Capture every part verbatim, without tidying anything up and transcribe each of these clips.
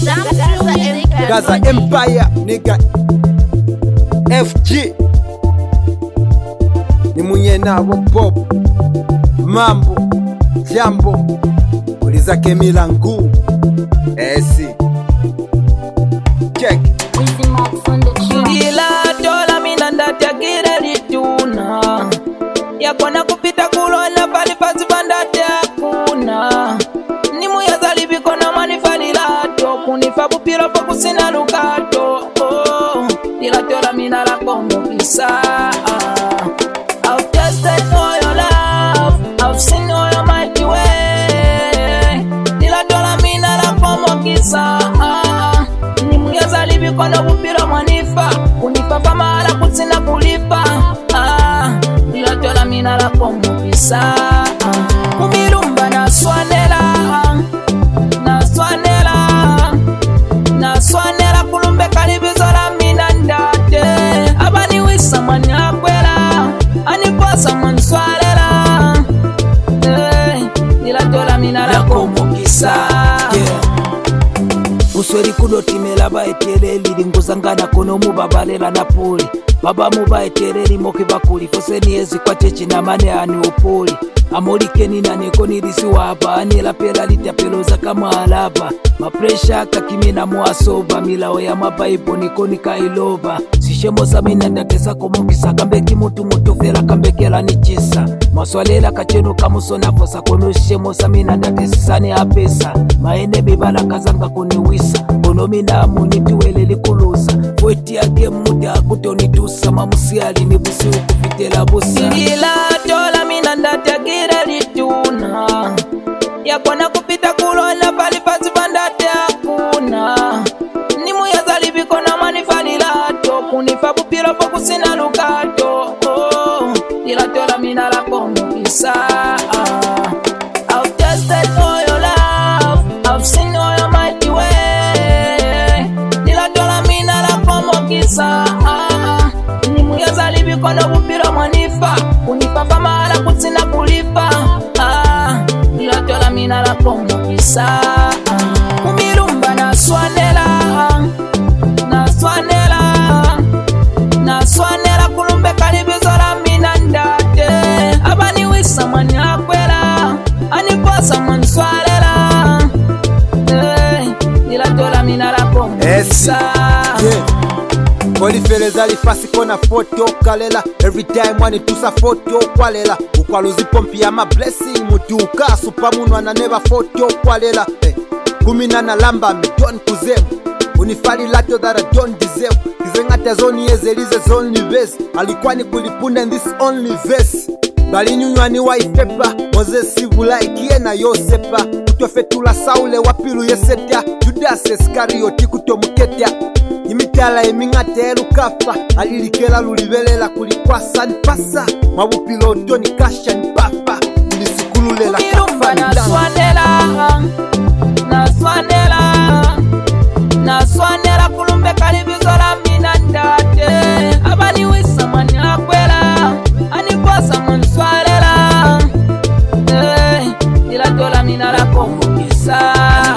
Gaza Empire, nigga. F G ni mwenye nabo Bob Mambo Jambo uliza Kemila Nguu Esi check Ila dola minanda tiagire lituna ya kona kupita kulola pali pasi bandate hakuna nimu ya zalibiko na manifali lato kunifa bupiro fokusina lukato oh, ila dola minala kongo kisa I've tested all your love, I've seen all your mighty way. Ila dola minala kongo kisa nimu ya zalibiko na bupiro manifa kunifa famala kusina kulipa ila dola minala kongo kisa Kumilumba na swanela Na swanela Na swanela kulumbe kalibizola minandate Abani wisa manyakwela Aniposa manswalela eh, ila dola minala kongo kisa Usweri kudoti melaba eteleli Linguzangana kono mubabalela na puli Baba muba eteleli moki bakuli Foseni ezi kwa chechi na mane ani upuli Amolike nina neko nilisi wapa Anila pela litapeloza kama alaba Mapresha kakimina muasova Milao ya mabaibo niko nikailova Sishemosa minanda kesa komokisa Kambeki mutu mutu fela kambekela nichisa Maswalela kacheno kamusona fosa Kono shemosa minanda kesisani apesa Maene bibala kazanga kuniwisa Kono minamu nituwele likulusa Fweti yake muda kutonitusa Mamusiali nibusi ukupitela busa Ila dola minanda tiagire lituna ya kona kupita kulola pali pasi bandate hakuna nimu ya zalibiko na manifali lato kunifa bupiro fokusina lukato oh, ila dola minala kongo kisa I've tested all your love, I've seen all your mighty way. Ila dola minala kongo kisa nimu ya zalibiko na bupiro manifa kunifa famala kusina kulipa ila dola minala kongo kisa Kumilumba na swanela Na swanela Na swanela kulumbe kalibizola minandate Abani wisa manyakwela Aniposa manswalela eh, ila dola minala kongo kisa yeah. Kolifeleza lifasi kona foto kalela Every time wani tusa foto kwalela Ukwaluzi pompi ya ma blessing Mutuka supamunwa na neva foto kwalela hey. Kumina na lamba mi don kuzemu Unifali lato that I don't deserve Kizengata zoni yezelize zonly verse Alikwani kulipunda in this only verse Bali nyunywa ni waifepa Moses sivula ikie na yosepa Kutofetula saule wapilu yeseta Judas Iskarioti kutomuketea Imitala emingate lukafa Alilikela lulibelela kulikwasa nipasa Mabupiloto ni kasha nipafa Ulisikululela kafa na swanela Na swanela Na swanela kulumbe kalibizola minandate Abani wisa manyakwela Aniposa manswalela eh, ila dola minala kongo kisa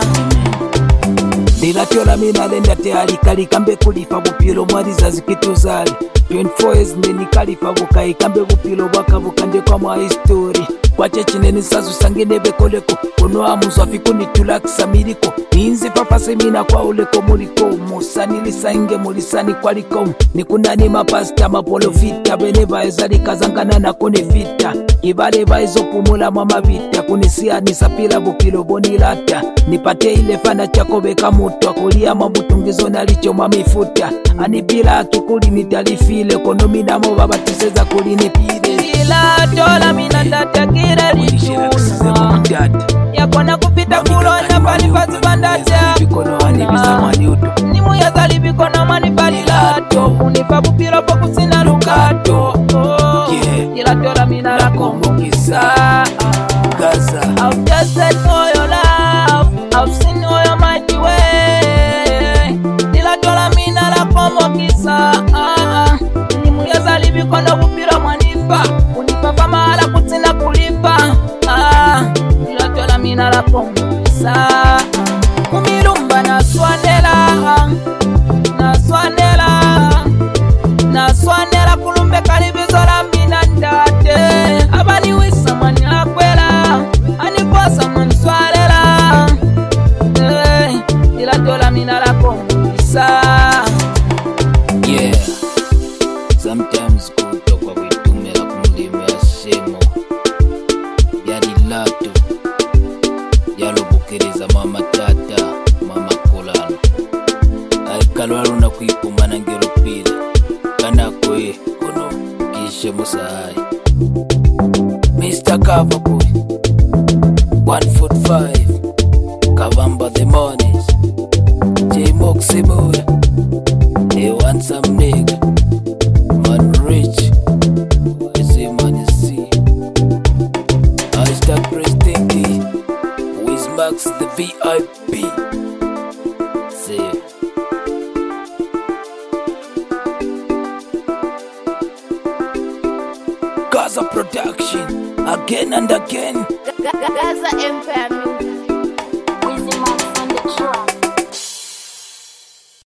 Dila tola mina lenda te alikali kambe kulifa bupilo mwaliza zikituzali twenty-four years neni kalifa bukai kambe bupilo baka bukande kwa mwa history kwa chechi neni sazu sangene bekoleko kono amuzwa fikuni tulakisa miliko inzi papa semina kwa uleko muliko musani lisange mulisani kwa liko nikunani mapasta mapolo vita beneva ezali kazangana na kone vita ibale baizo pumula mama vita kunisia nisapila bupilo bonilata nipate ile fana chako beka mutu akulia mabutungizo nalicho mamifuta anipila akikuli nitalifile kono minamo baba tuseza kulini pile ila dola minandata kira lituna ya kona kupita kulonya pali fazi bandate nimu ya zalibiko na manifali lato kunifa bupiro fokusina lukato oh, yeah. Ila dola minala kongo kisa Gaza I've tested all your love, I've seen all your mighty way. Ila dola minala kongo kisa nimu ya zalibiko na bupiro manifa kunifa famala kusina kulipa ila dola minala kongo kisa Kumilumba na swana kila dola minala kongisa. Yeah, sometimes kutoka kuitumela kumulimo ya shemo yalilato yalobukereza mama tata mama kolano aikalwalo na kuipumana ngero pile kanakwe kono kishe musahai. Mister Coverboy one foot five Kavamba the Monies J Moximura they want some nigga man rich say man see I start pressing key with Max the V I P say Gaza Production again and again. Gaza Empire Music.